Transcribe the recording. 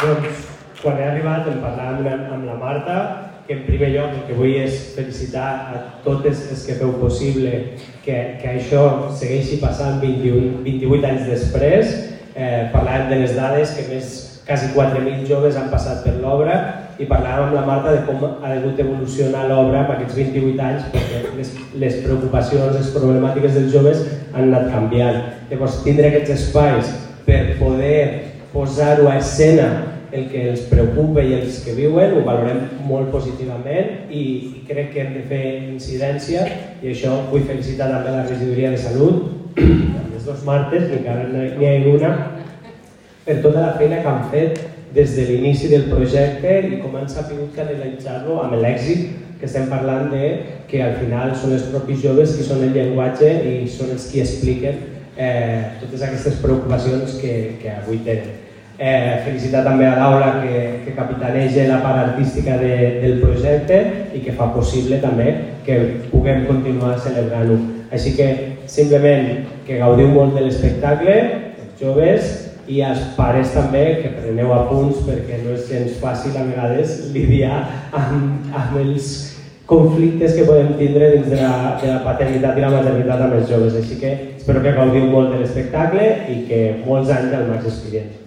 Doncs, quan he arribat em parlàvem amb la Marta, que en primer lloc el que vull és felicitar a totes les que feu possible que això segueixi passant 28 anys després. Parlàvem de les dades, que més quasi 4.000 joves han passat per l'obra, i parlàvem amb la Marta de com ha hagut evolucionar l'obra en aquests 28 anys, perquè les preocupacions, les problemàtiques dels joves han anat canviant. Llavors, tindre aquests espais per poder posar-ho a escena el que els preocupa i els que viuen, ho valorem molt positivament i crec que hem de fer incidència, i això vull felicitar també la Regidoria de Salut, amb les dues Martes, que encara n'hi ha una, per tota la feina que han fet des de l'inici del projecte i com han sabut canalitzar-lo amb l'èxit que estem parlant de que al final són els propis joves qui són el llenguatge i són els qui expliquen totes aquestes preocupacions que avui tenen. Felicitar també a Laura que capitaneja la part artística del projecte i que fa possible també que puguem continuar celebrant-ho. Així que simplement que gaudiu molt de l'espectacle, els joves, i als pares també que preneu apunts perquè no és gens fàcil a vegades lidiar amb els conflictes que podem tindre dins de la paternitat i la maternitat amb els joves. Així que espero que gaudiu molt de l'espectacle i que molts anys al Max Experience.